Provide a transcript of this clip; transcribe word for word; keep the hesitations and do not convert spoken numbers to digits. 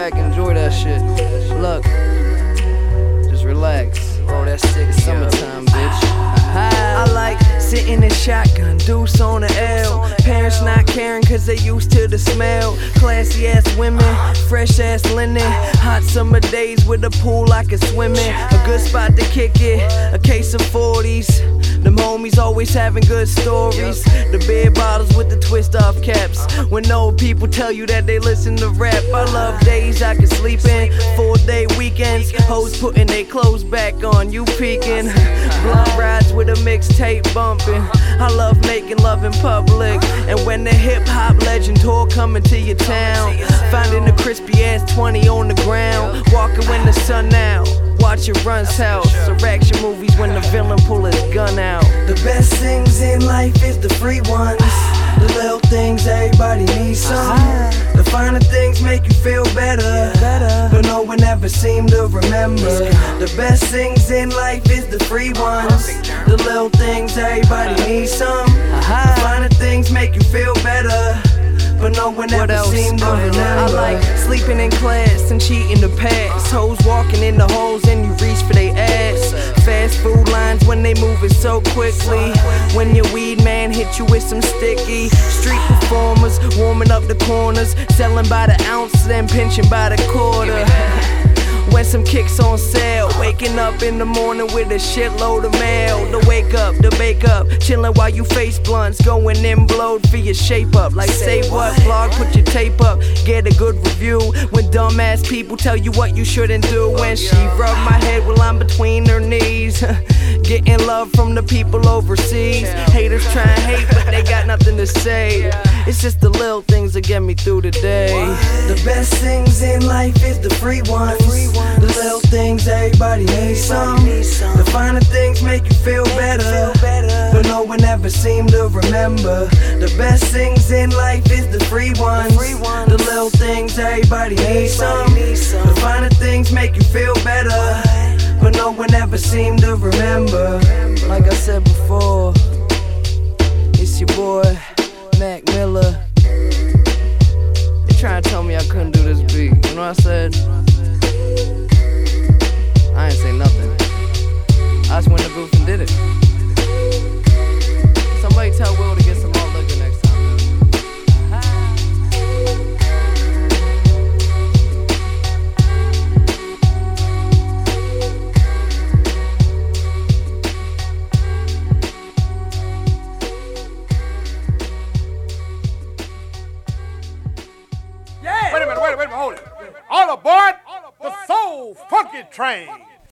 back, enjoy that shit. Look, just relax. Oh, that's sick. It's summertime, bitch. I like sitting in shotgun, deuce on the L. Parents not caring cause they used to the smell. Classy ass women, fresh ass linen. Hot summer days with a pool I can swim in. A good spot to kick it, a case of forties. Them homies always having good stories. The beer bottles with the twist off caps. When old people tell you that they listen to rap. I love days I can sleep in, four day weekends. Hoes putting their clothes back on, you peeking. Blunt rides with a mixtape bumping. I love making love in public. And when the hip hop legend tour coming to your town, finding a crispy ass twenty on the ground, walking when the sun out, watching Run's house, or action movies when the villain pull his gun out. The best things in life is the free ones. The little things everybody needs some. The finer things make you feel better, but no one ever seemed to remember. The best things in life is the free ones. The little things everybody needs some. The finer things make you feel better, but no one What ever else? seemed to Uh, remember. I like sleeping in class and cheating the past. Hoes walking in the holes and you reach for they ass. Fast food lines when they moving so quickly. When your weed man hit you with some sticky. Street performers warming up the corners, selling by the ounce then pinching by the quarter. When some kicks on sale, waking up in the morning with a shitload of mail. The wake up, the bake up, chilling while you face blunts, going in blowed for your shape up. Like say what, blog, put your tape up, get a good review. When dumbass people tell you what you shouldn't do. When she rub my head while I'm between her knees. Getting love from the people overseas. Haters try and hate, but they got nothing to say. It's just the little things that get me through the day. The best things in life is the free ones. The little things everybody needs some. The finer things make you feel better, but no one ever seemed to remember. The best things in life is the free ones. The little things everybody needs some. The finer things make you feel better, but no one ever seemed to remember. Like I said before, it's your boy, Mac Miller. They trying to tell me I couldn't do this beat. You know what I said? I ain't say nothing. I just went in the booth and did it. Somebody tell Will to get some more liquor next time. Wait a minute, wait a minute, wait a minute, hold it. All aboard the Soul Funky Train.